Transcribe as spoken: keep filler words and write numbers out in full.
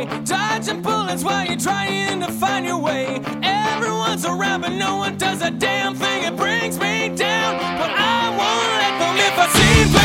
day. Dodging bullets while you're trying to find your way. Everyone's around, but no one does a damn thing. It brings me down, but I won't let them. If I seem